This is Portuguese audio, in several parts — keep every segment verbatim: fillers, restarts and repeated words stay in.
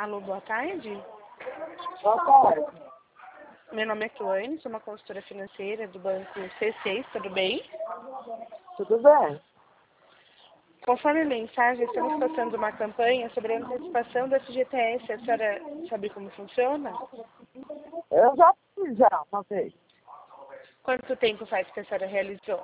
Alô, boa tarde. Boa tarde. Meu nome é Cloane, sou uma consultora financeira do banco C seis, tudo bem? Tudo bem? Conforme a mensagem, estamos passando uma campanha sobre a antecipação do F G T S. A senhora sabe como funciona? Eu já fiz já uma vez. Quanto tempo faz que a senhora realizou?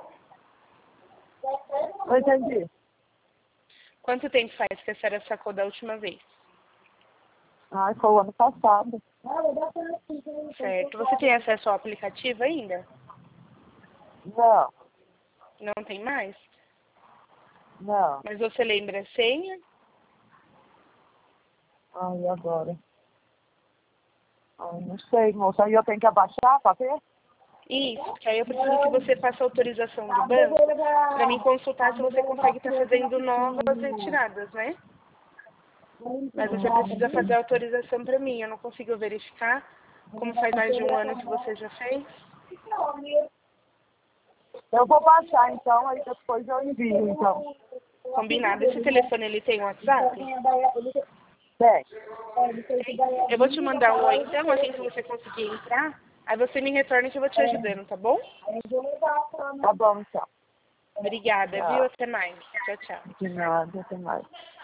Não entendi. Quanto tempo faz que a senhora sacou da última vez? Ai, foi o ano passado. Certo. Você tem acesso ao aplicativo ainda? Não, Não tem mais? não. Mas você lembra a senha? Ai, agora? Ai, não sei, moça. Aí eu tenho que abaixar para ver? Isso, que aí eu preciso que você faça autorização do banco para mim consultar se você consegue estar fazendo novas retiradas, né? Mas você precisa fazer a autorização para mim, eu não consigo verificar, como faz mais de um ano que você já fez. Eu vou baixar então, aí depois eu envio, então. Combinado. Esse telefone, ele tem WhatsApp? Bem, Eu vou te mandar um oi então, assim que você conseguir entrar, aí você me retorna que eu vou te ajudando, tá bom? tá bom então. Obrigada, viu? Tchau. Até mais. Tchau, tchau. De nada, até mais.